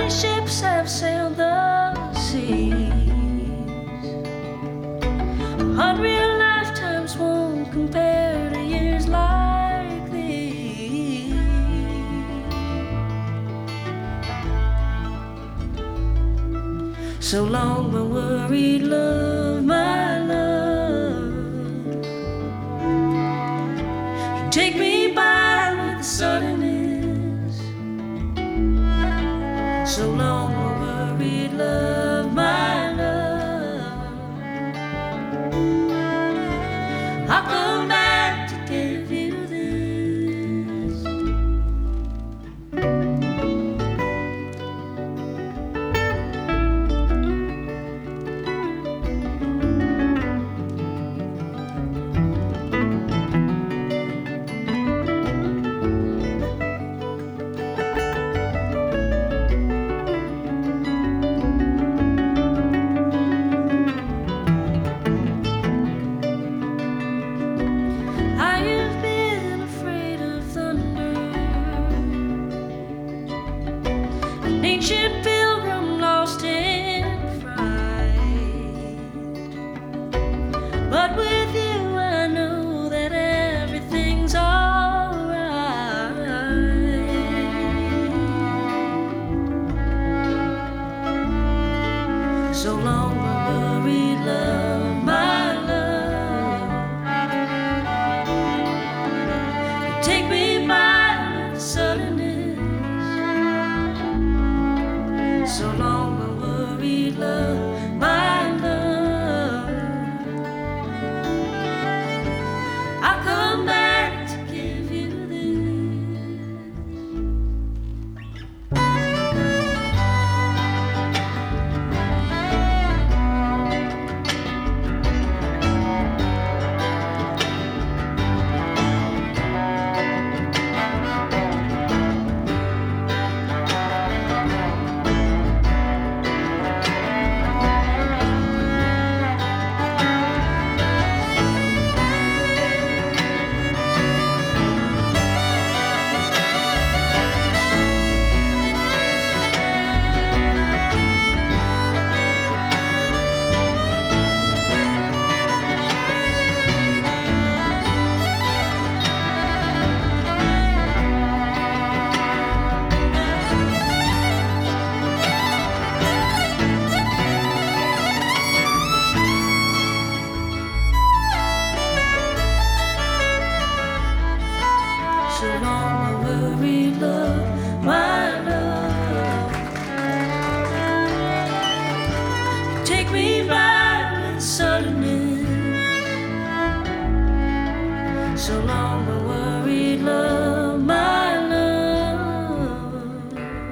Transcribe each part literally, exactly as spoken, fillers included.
many ships have sailed the seas. A hundred lifetimes won't compare to years like these. So long, my worried love, my love. You take me by with the suddenness. So long, my worried love, my love. I'll come back to give you this. Ancient pilgrim lost in fright, but with you I know that everything's alright. So long, my worried love, my love. You take me by the suddenness. So long, my worried love, my love. I'll come back to give you this. So long, my worried love, my love. You take me by with suddenness. So long, my worried love, my love.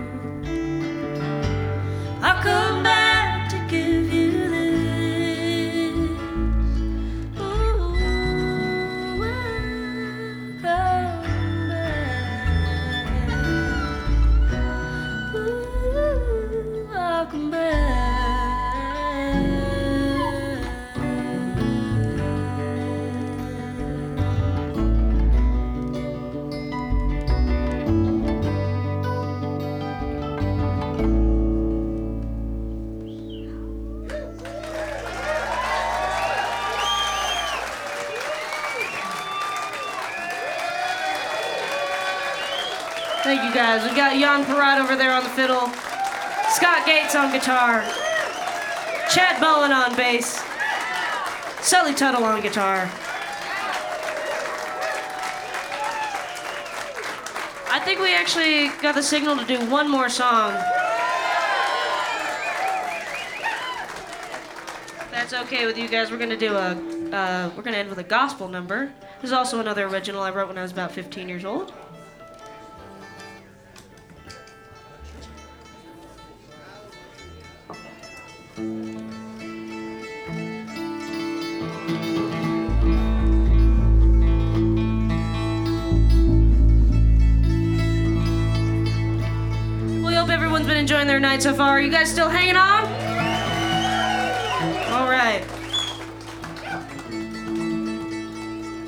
I'll come back to give you this. Ooh, I'll come. I'll come back. Thank you guys. We got Jan Parat over there on the fiddle, Scott Gates on guitar, Chad Bowen on bass, Sully Tuttle on guitar. I think we actually got the signal to do one more song. If that's okay with you guys, we're gonna do a, uh, we're gonna end with a gospel number. This is also another original I wrote when I was about fifteen years old. We hope everyone's been enjoying their night so far. Are you guys still hanging on? All right.